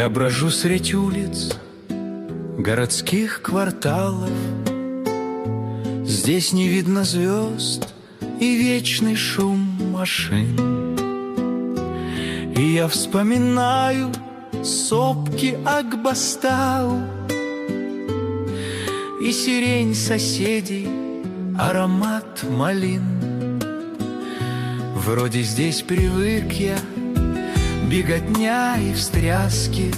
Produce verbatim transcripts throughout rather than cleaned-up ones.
Я брожу средь улиц городских кварталов. Здесь не видно звезд и вечный шум машин. И я вспоминаю сопки Акбастау и сирень соседей, аромат малин. Вроде здесь привык я, беготня и встряски,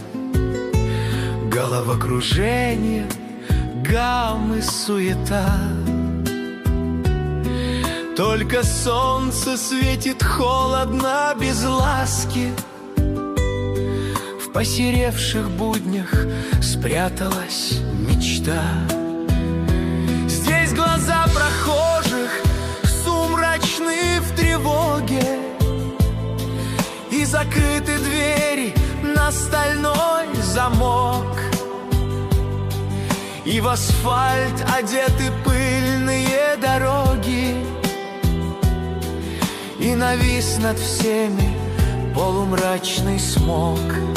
головокружение, гам и суета. Только солнце светит холодно, без ласки. В посеревших буднях спряталась мечта. Здесь глаза прохожих сумрачны в тревоге, и закрыты двери на стальной замок. И в асфальт одеты пыльные дороги, и навис над всеми полумрачный смог.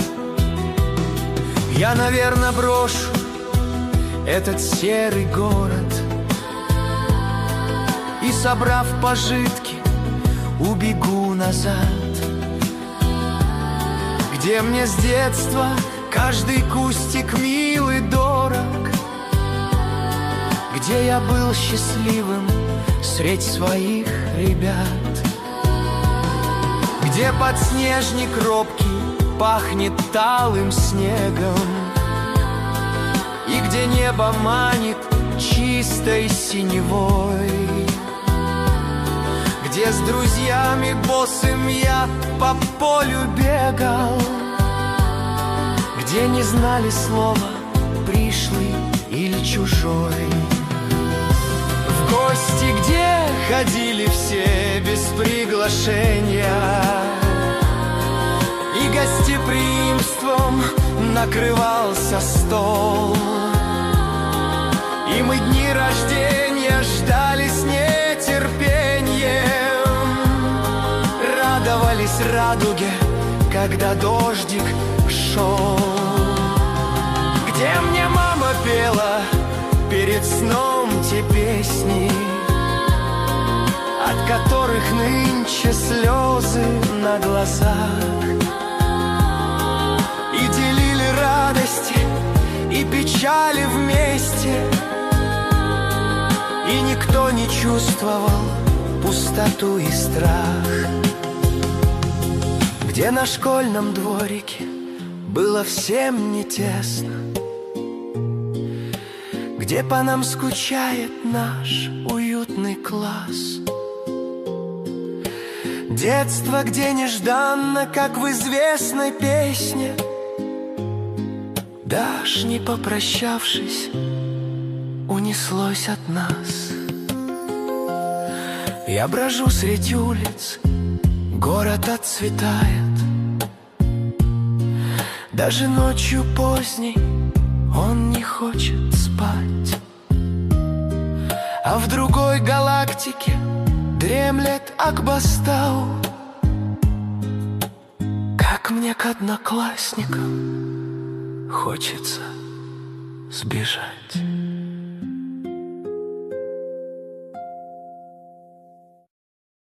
Я, наверное, брошу этот серый город и, собрав пожитки, убегу назад, где мне с детства каждый кустик милый дорог, где я был счастливым средь своих ребят, где подснежник робкий пахнет талым снегом, и где небо манит чистой синевой, где с друзьями босым я по полю бегал, где не знали слова пришлый или чужой. В гости, где ходили все без приглашения, и гостеприимством накрывался стол, и мы дни рождения ждали с нетерпением, радовались радуге, когда дождик шел. Где мне мама пела перед сном те песни, от которых нынче слезы на глазах, и делили радости и печали вместе, и никто не чувствовал пустоту и страх. Где на школьном дворике было всем не тесно, где по нам скучает наш уютный класс. Детство, где нежданно, как в известной песне, даже не попрощавшись, унеслось от нас. Я брожу средь улиц, город отцветает, даже ночью поздней он не хочет спать. А в другой галактике дремлет Акбастау. Как мне к одноклассникам хочется сбежать.